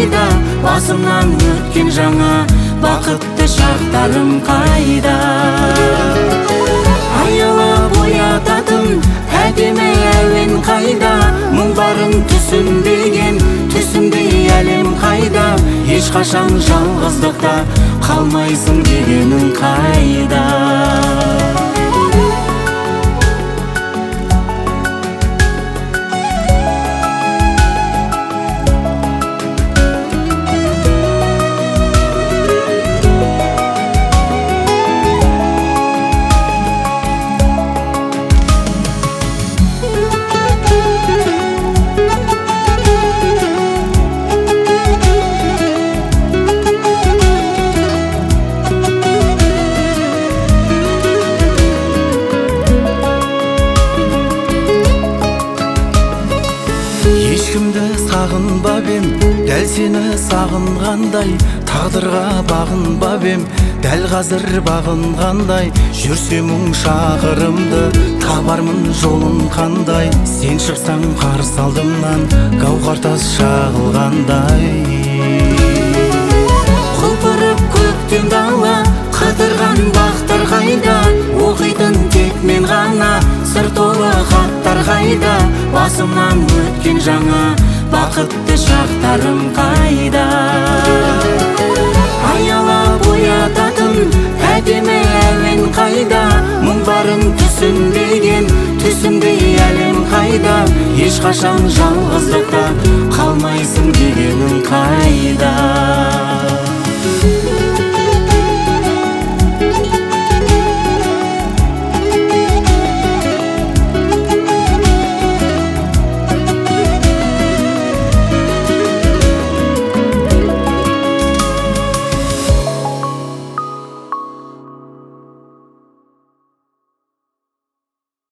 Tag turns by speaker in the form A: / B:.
A: қайда, басымнан өткен жаңа бақытты шақтарым қайда. Аялап оятатын әдемі әуен қайда, мұң барын түсінбеген түсімдей әлем қайда. Ешқашан жалғыздықта қалмайсың дегенің қайда.
B: Ешкімді сағынбап ем, дәл сені сағынғандай. Тағдырға бағынбап ем, дәл қазір бағынғандай. Жүрсем мұң шақырымды, табармын жолын қандай. Сен шықсаң қарсы алдымнан, гауһар тас шағылғандай.
A: Құлпырып көктем дала, қатырған бақтар қайда. Оқитын тек мен ғана сыр толы хаттар қайда. Басымнан өткен жаңа бақытты шақтарым қайда. Аялап оятатын әдемі әуен қайда, мұң барын түсінбеген түсімдей әлем қайда. Ешқашан жалғыздықта қалмайсың дегенің қайда.